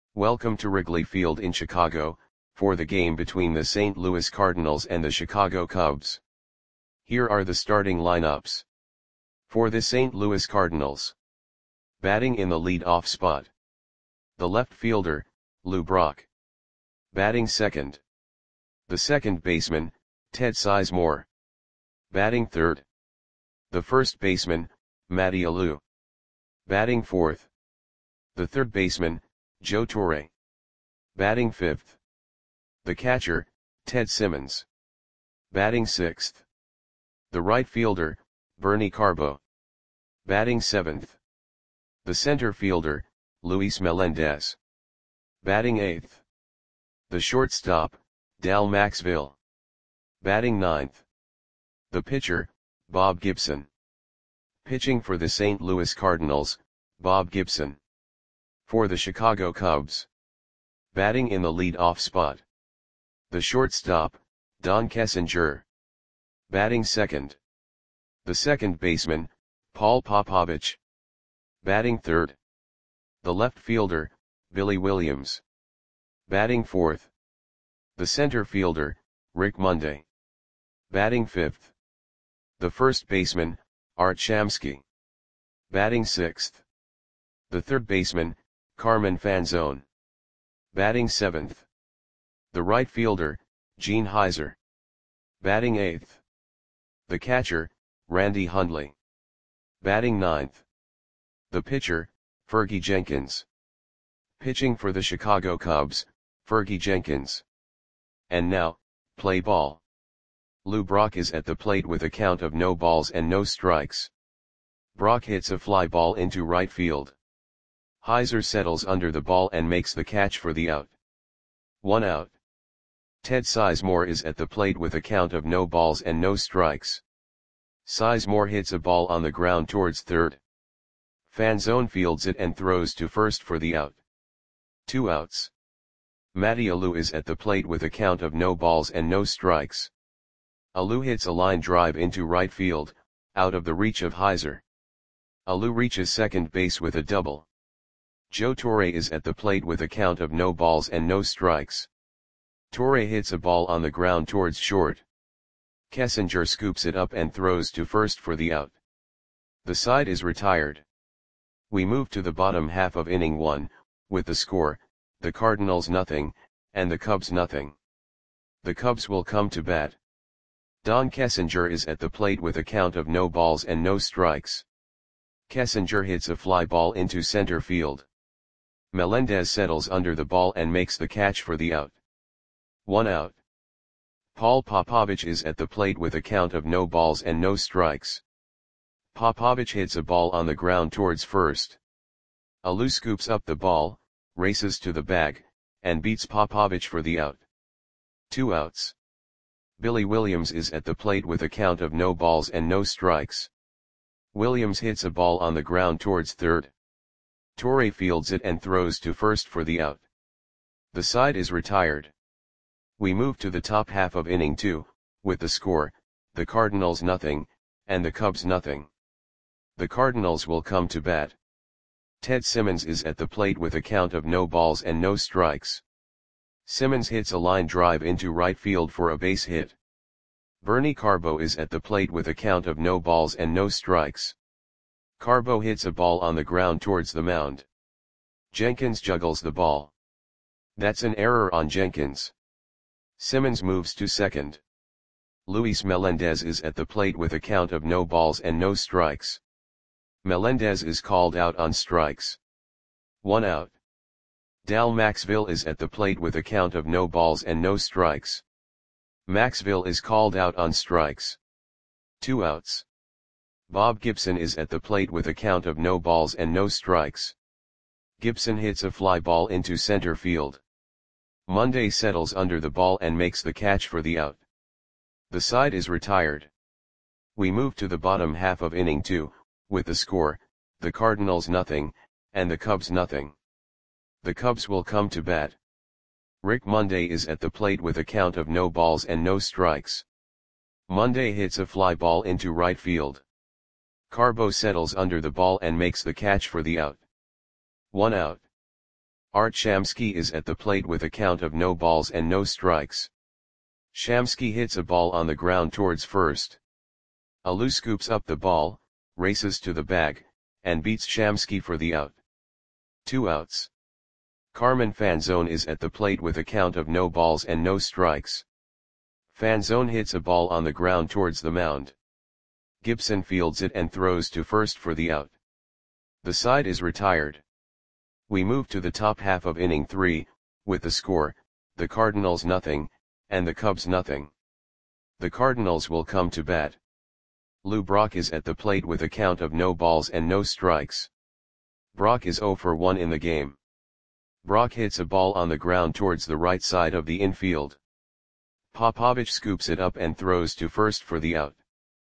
Welcome to Wrigley Field in Chicago, for the game between the St. Louis Cardinals and the Chicago Cubs. Here are the starting lineups. For the St. Louis Cardinals. Batting in the lead-off spot. The left fielder, Lou Brock. Batting second. The second baseman, Ted Sizemore. Batting third. The first baseman, Matty Alou. Batting fourth. The third baseman, Joe Torre. Batting fifth. The catcher, Ted Simmons. Batting sixth. The right fielder, Bernie Carbo. Batting seventh. The center fielder, Luis Melendez. Batting eighth. The shortstop, Dal Maxville. Batting ninth. The pitcher, Bob Gibson. Pitching for the St. Louis Cardinals, Bob Gibson. For the Chicago Cubs. Batting in the lead-off spot. The shortstop, Don Kessinger. Batting second. The second baseman, Paul Popovich. Batting third. The left fielder, Billy Williams. Batting fourth. The center fielder, Rick Monday. Batting fifth. The first baseman, Art Shamsky. Batting sixth. The third baseman, Carmen Fanzone. Batting seventh. The right fielder, Gene Heiser. Batting eighth. The catcher, Randy Hundley. Batting ninth. The pitcher, Fergie Jenkins. Pitching for the Chicago Cubs, Fergie Jenkins. And now, play ball. Lou Brock is at the plate with a count of no balls and no strikes. Brock hits a fly ball into right field. Heiser settles under the ball and makes the catch for the out. 1 out. Ted Sizemore is at the plate with a count of no balls and no strikes. Sizemore hits a ball on the ground towards third. Fanzone fields it and throws to first for the out. 2 outs. Matty Alou is at the plate with a count of no balls and no strikes. Alou hits a line drive into right field, out of the reach of Heiser. Alou reaches second base with a double. Joe Torre is at the plate with a count of no balls and no strikes. Torre hits a ball on the ground towards short. Kessinger scoops it up and throws to first for the out. The side is retired. We move to the bottom half of inning 1, with the score, the Cardinals nothing, and the Cubs nothing. The Cubs will come to bat. Don Kessinger is at the plate with a count of no balls and no strikes. Kessinger hits a fly ball into center field. Melendez settles under the ball and makes the catch for the out. 1 out. Paul Popovich is at the plate with a count of no balls and no strikes. Popovich hits a ball on the ground towards first. Alou scoops up the ball, races to the bag, and beats Popovich for the out. 2 outs. Billy Williams is at the plate with a count of no balls and no strikes. Williams hits a ball on the ground towards third. Torre fields it and throws to first for the out. The side is retired. We move to the top half of inning 2, with the score, the Cardinals nothing, and the Cubs nothing. The Cardinals will come to bat. Ted Simmons is at the plate with a count of no balls and no strikes. Simmons hits a line drive into right field for a base hit. Bernie Carbo is at the plate with a count of no balls and no strikes. Carbo hits a ball on the ground towards the mound. Jenkins juggles the ball. That's an error on Jenkins. Simmons moves to second. Luis Melendez is at the plate with a count of no balls and no strikes. Melendez is called out on strikes. 1 out. Dal Maxville is at the plate with a count of no balls and no strikes. Maxville is called out on strikes. 2 outs. Bob Gibson is at the plate with a count of no balls and no strikes. Gibson hits a fly ball into center field. Monday settles under the ball and makes the catch for the out. The side is retired. We move to the bottom half of inning 2, with the score, the Cardinals nothing, and the Cubs nothing. The Cubs will come to bat. Rick Monday is at the plate with a count of no balls and no strikes. Monday hits a fly ball into right field. Carbo settles under the ball and makes the catch for the out. 1 out. Art Shamsky is at the plate with a count of no balls and no strikes. Shamsky hits a ball on the ground towards first. Alou scoops up the ball, races to the bag, and beats Shamsky for the out. 2 outs. Carmen Fanzone is at the plate with a count of no balls and no strikes. Fanzone hits a ball on the ground towards the mound. Gibson fields it and throws to first for the out. The side is retired. We move to the top half of inning 3, with the score, the Cardinals nothing, and the Cubs nothing. The Cardinals will come to bat. Lou Brock is at the plate with a count of no balls and no strikes. Brock is 0 for 1 in the game. Brock hits a ball on the ground towards the right side of the infield. Popovich scoops it up and throws to first for the out.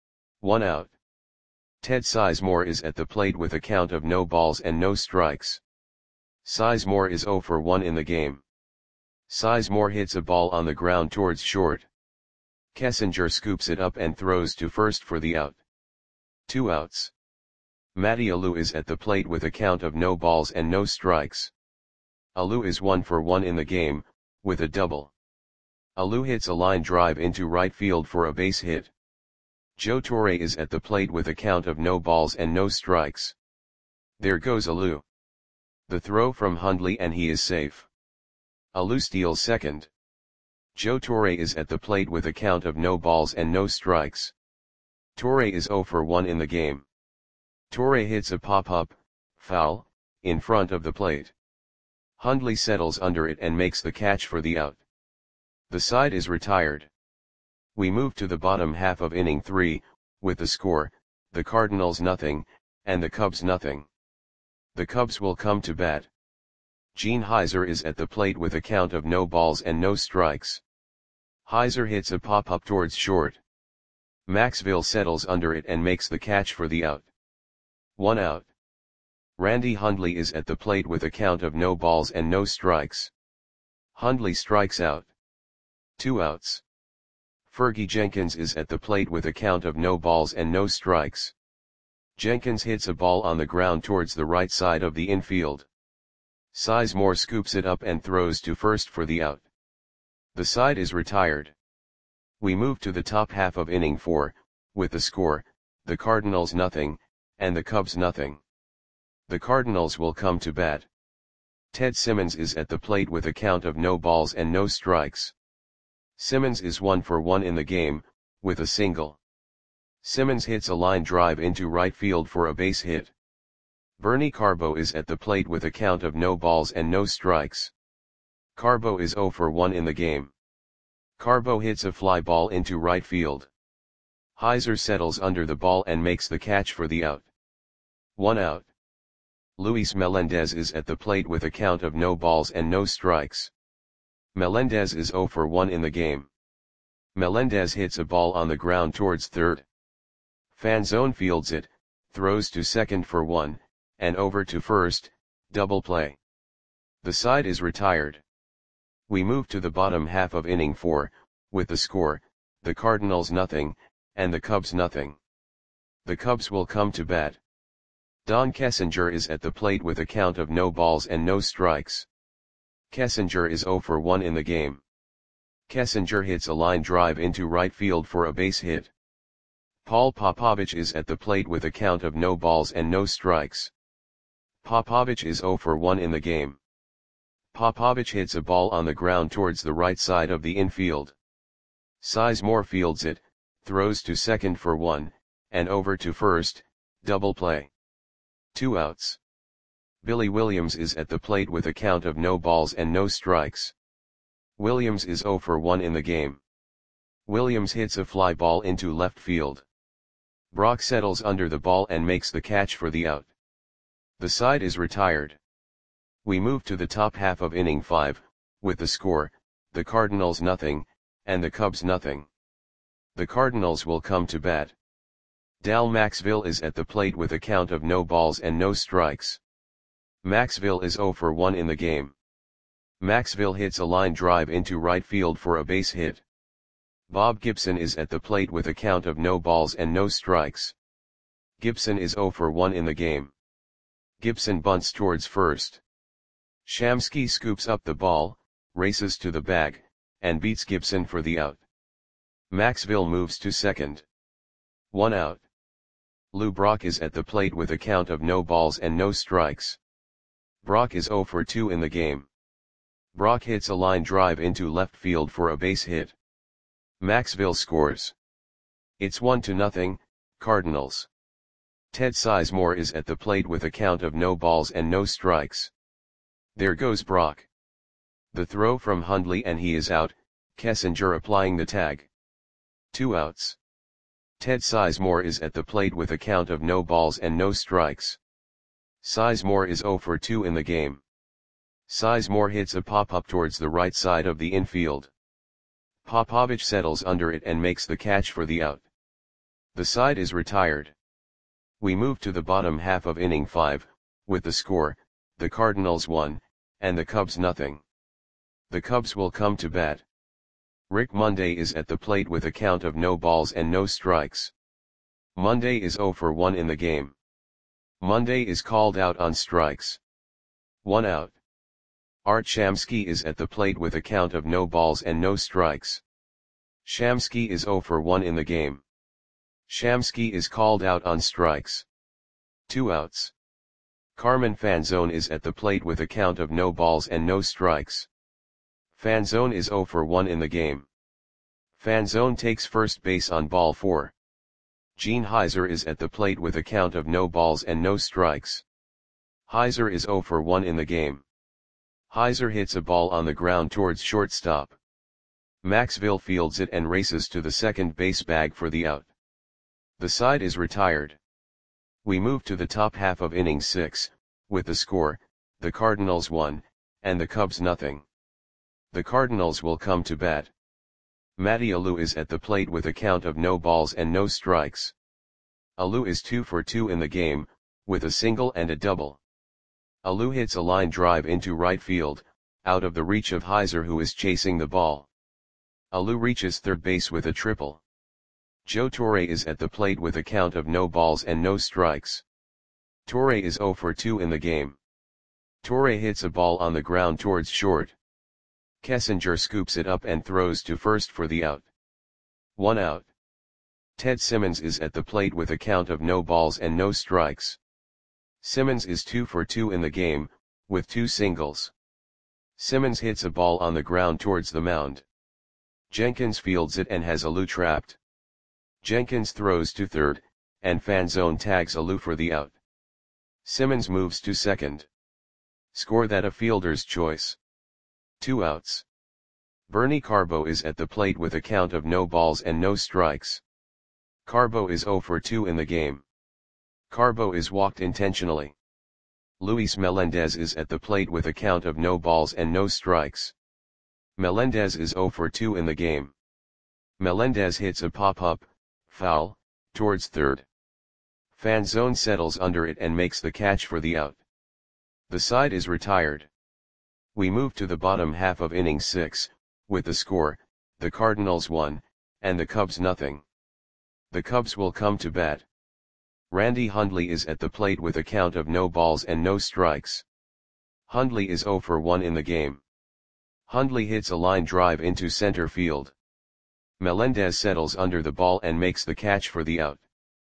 1 out. Ted Sizemore is at the plate with a count of no balls and no strikes. Sizemore is 0 for 1 in the game. Sizemore hits a ball on the ground towards short. Kessinger scoops it up and throws to first for the out. 2 outs. Matty Alou is at the plate with a count of no balls and no strikes. Alou is 1 for 1 in the game, with a double. Alou hits a line drive into right field for a base hit. Joe Torre is at the plate with a count of no balls and no strikes. There goes Alou. The throw from Hundley and he is safe. Alou steals second. Joe Torre is at the plate with a count of no balls and no strikes. Torre is 0 for 1 in the game. Torre hits a pop-up, foul, in front of the plate. Hundley settles under it and makes the catch for the out. The side is retired. We move to the bottom half of inning 3, with the score, the Cardinals nothing, and the Cubs nothing. The Cubs will come to bat. Gene Heiser is at the plate with a count of no balls and no strikes. Heiser hits a pop-up towards short. Maxville settles under it and makes the catch for the out. 1 out. Randy Hundley is at the plate with a count of no balls and no strikes. Hundley strikes out. 2 outs. Fergie Jenkins is at the plate with a count of no balls and no strikes. Jenkins hits a ball on the ground towards the right side of the infield. Sizemore scoops it up and throws to first for the out. The side is retired. We move to the top half of inning 4, with the score, the Cardinals nothing, and the Cubs nothing. The Cardinals will come to bat. Ted Simmons is at the plate with a count of no balls and no strikes. Simmons is 1 for 1 in the game, with a single. Simmons hits a line drive into right field for a base hit. Bernie Carbo is at the plate with a count of no balls and no strikes. Carbo is 0 for 1 in the game. Carbo hits a fly ball into right field. Heiser settles under the ball and makes the catch for the out. 1 out. Luis Melendez is at the plate with a count of no balls and no strikes. Melendez is 0 for 1 in the game. Melendez hits a ball on the ground towards third. Fanzone fields it, throws to second for 1, and over to first, double play. The side is retired. We move to the bottom half of inning 4, with the score, the Cardinals nothing, and the Cubs nothing. The Cubs will come to bat. Don Kessinger is at the plate with a count of no balls and no strikes. Kessinger is 0 for 1 in the game. Kessinger hits a line drive into right field for a base hit. Paul Popovich is at the plate with a count of no balls and no strikes. Popovich is 0 for 1 in the game. Popovich hits a ball on the ground towards the right side of the infield. Sizemore fields it, throws to second for 1, and over to first, double play. 2 outs. Billy Williams is at the plate with a count of no balls and no strikes. Williams is 0 for 1 in the game. Williams hits a fly ball into left field. Brock settles under the ball and makes the catch for the out. The side is retired. We move to the top half of inning 5, with the score, the Cardinals nothing, and the Cubs nothing. The Cardinals will come to bat. Dal Maxville is at the plate with a count of no balls and no strikes. Maxville is 0 for 1 in the game. Maxville hits a line drive into right field for a base hit. Bob Gibson is at the plate with a count of no balls and no strikes. Gibson is 0 for 1 in the game. Gibson bunts towards first. Shamsky scoops up the ball, races to the bag, and beats Gibson for the out. Maxville moves to second. 1 out. Lou Brock is at the plate with a count of no balls and no strikes. Brock is 0 for 2 in the game. Brock hits a line drive into left field for a base hit. Maxville scores. It's 1-0, Cardinals. Ted Sizemore is at the plate with a count of no balls and no strikes. There goes Brock. The throw from Hundley and he is out, Kessinger applying the tag. 2 outs. Ted Sizemore is at the plate with a count of no balls and no strikes. Sizemore is 0 for 2 in the game. Sizemore hits a pop-up towards the right side of the infield. Popovich settles under it and makes the catch for the out. The side is retired. We move to the bottom half of inning 5, with the score, the Cardinals 1, and the Cubs nothing. The Cubs will come to bat. Rick Monday is at the plate with a count of no balls and no strikes. Monday is 0 for 1 in the game. Monday is called out on strikes. 1 out. Art Shamsky is at the plate with a count of no balls and no strikes. Shamsky is 0 for 1 in the game. Shamsky is called out on strikes. 2 outs. Carmen Fanzone is at the plate with a count of no balls and no strikes. Fanzone is 0 for 1 in the game. Fanzone takes first base on ball 4. Gene Heiser is at the plate with a count of no balls and no strikes. Heiser is 0 for 1 in the game. Heiser hits a ball on the ground towards shortstop. Maxville fields it and races to the second base bag for the out. The side is retired. We move to the top half of inning 6, with the score, the Cardinals 1, and the Cubs nothing. The Cardinals will come to bat. Matty Alou is at the plate with a count of no balls and no strikes. Alou is 2 for 2 in the game, with a single and a double. Alou hits a line drive into right field, out of the reach of Heiser who is chasing the ball. Alou reaches third base with a triple. Joe Torre is at the plate with a count of no balls and no strikes. Torre is 0 for 2 in the game. Torre hits a ball on the ground towards short. Kessinger scoops it up and throws to first for the out. 1 out. Ted Simmons is at the plate with a count of no balls and no strikes. Simmons is 2 for 2 in the game, with 2 singles. Simmons hits a ball on the ground towards the mound. Jenkins fields it and has Alou trapped. Jenkins throws to third, and Fanzone tags Alou for the out. Simmons moves to second. Score that a fielder's choice. 2 outs. Bernie Carbo is at the plate with a count of no balls and no strikes. Carbo is 0 for 2 in the game. Carbo is walked intentionally. Luis Melendez is at the plate with a count of no balls and no strikes. Melendez is 0 for 2 in the game. Melendez hits a pop-up, foul, towards third. Fanzone settles under it and makes the catch for the out. The side is retired. We move to the bottom half of inning 6, with the score, the Cardinals 1, and the Cubs nothing. The Cubs will come to bat. Randy Hundley is at the plate with a count of no balls and no strikes. Hundley is 0 for 1 in the game. Hundley hits a line drive into center field. Melendez settles under the ball and makes the catch for the out.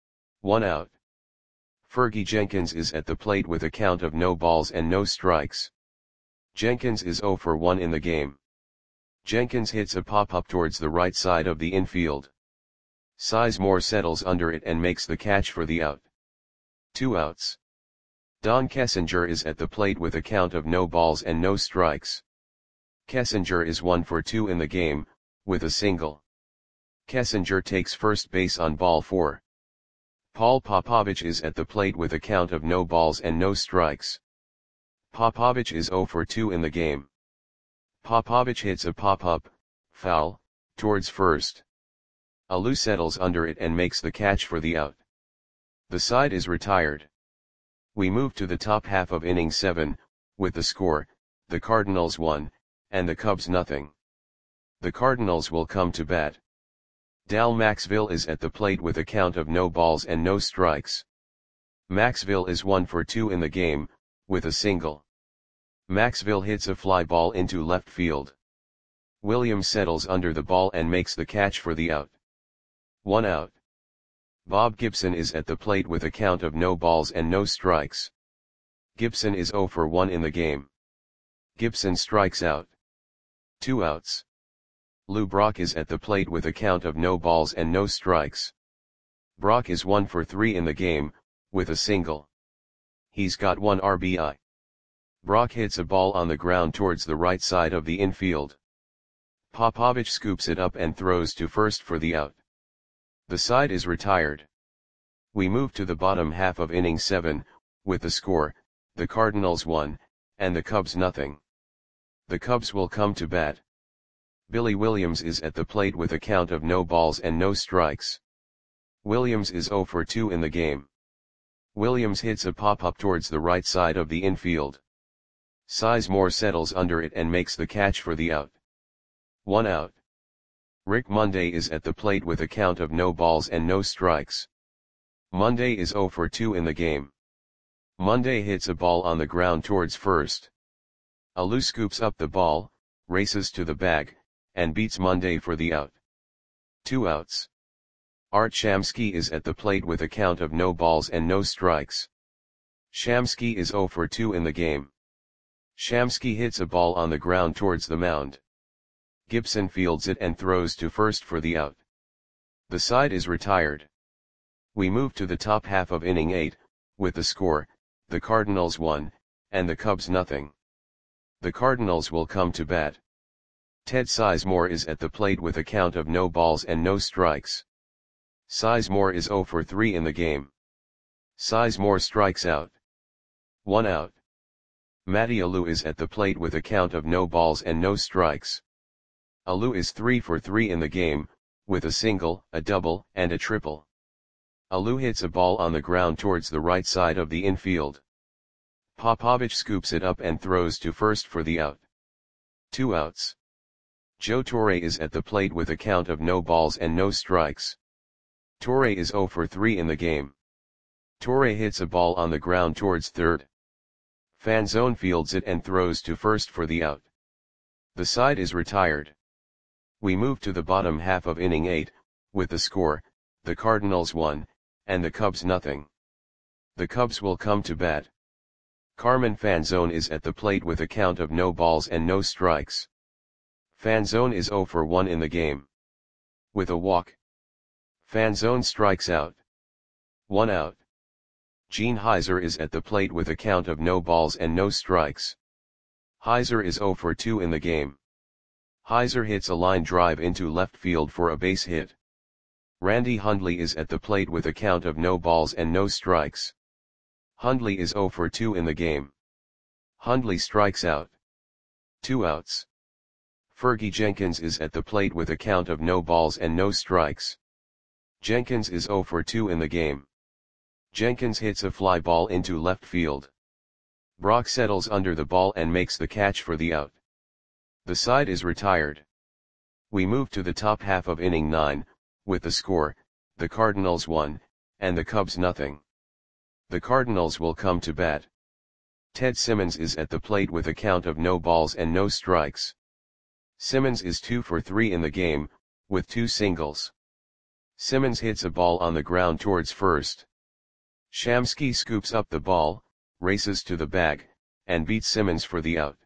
1 out. Fergie Jenkins is at the plate with a count of no balls and no strikes. Jenkins is 0 for 1 in the game. Jenkins hits a pop-up towards the right side of the infield. Sizemore settles under it and makes the catch for the out. 2 outs. Don Kessinger is at the plate with a count of no balls and no strikes. Kessinger is 1 for 2 in the game, with a single. Kessinger takes first base on ball 4. Paul Popovich is at the plate with a count of no balls and no strikes. Popovich is 0 for 2 in the game. Popovich hits a pop-up, foul, towards first. Alou settles under it and makes the catch for the out. The side is retired. We move to the top half of inning 7, with the score, the Cardinals 1, and the Cubs nothing. The Cardinals will come to bat. Dal Maxville is at the plate with a count of no balls and no strikes. Maxville is 1 for 2 in the game, with a single. Maxville hits a fly ball into left field. Williams settles under the ball and makes the catch for the out. 1 out. Bob Gibson is at the plate with a count of no balls and no strikes. Gibson is 0 for 1 in the game. Gibson strikes out. 2 outs. Lou Brock is at the plate with a count of no balls and no strikes. Brock is 1 for 3 in the game, with a single. He's got 1 RBI. Brock hits a ball on the ground towards the right side of the infield. Popovich scoops it up and throws to first for the out. The side is retired. We move to the bottom half of inning 7, with the score, the Cardinals 1, and the Cubs nothing. The Cubs will come to bat. Billy Williams is at the plate with a count of no balls and no strikes. Williams is 0 for 2 in the game. Williams hits a pop-up towards the right side of the infield. Sizemore settles under it and makes the catch for the out. 1 out. Rick Monday is at the plate with a count of no balls and no strikes. Monday is 0 for 2 in the game. Monday hits a ball on the ground towards first. Alou scoops up the ball, races to the bag, and beats Monday for the out. 2 outs. Art Shamsky is at the plate with a count of no balls and no strikes. Shamsky is 0 for 2 in the game. Shamsky hits a ball on the ground towards the mound. Gibson fields it and throws to first for the out. The side is retired. We move to the top half of inning 8, with the score, the Cardinals 1, and the Cubs nothing. The Cardinals will come to bat. Ted Sizemore is at the plate with a count of no balls and no strikes. Sizemore is 0 for 3 in the game. Sizemore strikes out. 1 out. Matty Alou is at the plate with a count of no balls and no strikes. Alou is 3 for 3 in the game, with a single, a double, and a triple. Alou hits a ball on the ground towards the right side of the infield. Popovich scoops it up and throws to first for the out. 2 outs. Joe Torre is at the plate with a count of no balls and no strikes. Torre is 0 for 3 in the game. Torre hits a ball on the ground towards third. Fanzone fields it and throws to first for the out. The side is retired. We move to the bottom half of inning 8, with the score, the Cardinals 1, and the Cubs nothing. The Cubs will come to bat. Carmen Fanzone is at the plate with a count of no balls and no strikes. Fanzone is 0 for 1 in the game. With a walk. Fanzone strikes out. 1 out. Gene Heiser is at the plate with a count of no balls and no strikes. Heiser is 0 for 2 in the game. Heiser hits a line drive into left field for a base hit. Randy Hundley is at the plate with a count of no balls and no strikes. Hundley is 0 for 2 in the game. Hundley strikes out. 2 outs. Fergie Jenkins is at the plate with a count of no balls and no strikes. Jenkins is 0 for 2 in the game. Jenkins hits a fly ball into left field. Brock settles under the ball and makes the catch for the out. The side is retired. We move to the top half of inning 9, with the score, the Cardinals 1, and the Cubs nothing. The Cardinals will come to bat. Ted Simmons is at the plate with a count of no balls and no strikes. Simmons is 2 for 3 in the game, with 2 singles. Simmons hits a ball on the ground towards first. Shamsky scoops up the ball, races to the bag, and beats Simmons for the out.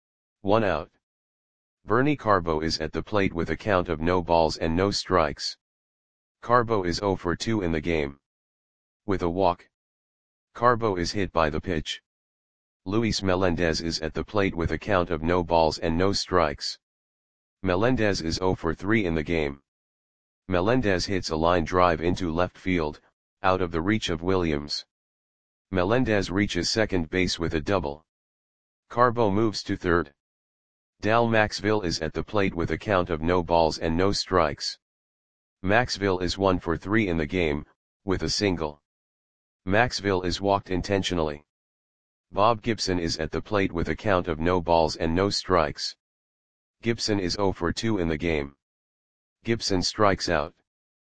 1 out. Bernie Carbo is at the plate with a count of no balls and no strikes. Carbo is 0 for 2 in the game. With a walk. Carbo is hit by the pitch. Luis Melendez is at the plate with a count of no balls and no strikes. Melendez is 0 for 3 in the game. Melendez hits a line drive into left field, out of the reach of Williams. Melendez reaches second base with a double. Carbo moves to third. Dal Maxville is at the plate with a count of no balls and no strikes. Maxville is 1 for 3 in the game, with a single. Maxville is walked intentionally. Bob Gibson is at the plate with a count of no balls and no strikes. Gibson is 0 for 2 in the game. Gibson strikes out.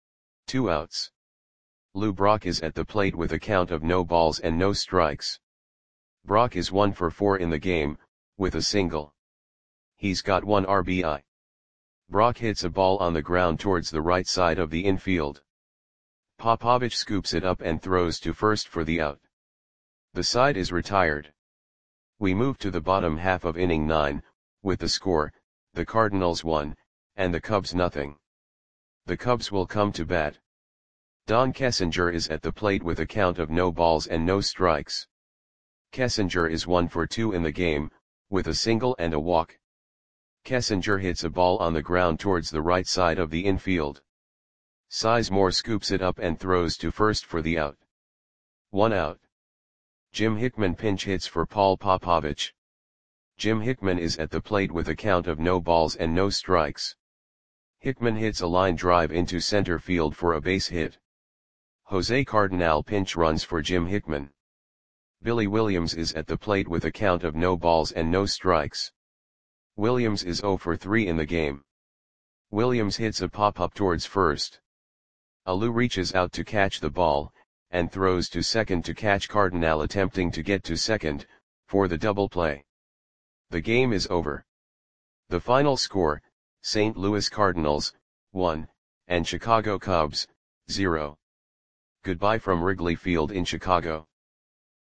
2 outs. Lou Brock is at the plate with a count of no balls and no strikes. Brock is 1 for 4 in the game, with a single. He's got 1 RBI. Brock hits a ball on the ground towards the right side of the infield. Popovich scoops it up and throws to first for the out. The side is retired. We move to the bottom half of inning 9, with the score, the Cardinals 1, and the Cubs nothing. The Cubs will come to bat. Don Kessinger is at the plate with a count of no balls and no strikes. Kessinger is 1 for 2 in the game, with a single and a walk. Kessinger hits a ball on the ground towards the right side of the infield. Sizemore scoops it up and throws to first for the out. 1 out. Jim Hickman pinch hits for Paul Popovich. Jim Hickman is at the plate with a count of no balls and no strikes. Hickman hits a line drive into center field for a base hit. Jose Cardinal pinch runs for Jim Hickman. Billy Williams is at the plate with a count of no balls and no strikes. Williams is 0 for 3 in the game. Williams hits a pop-up towards first. Alou reaches out to catch the ball, and throws to second to catch Cardinal attempting to get to second, for the double play. The game is over. The final score, St. Louis Cardinals, 1, and Chicago Cubs, 0. Goodbye from Wrigley Field in Chicago.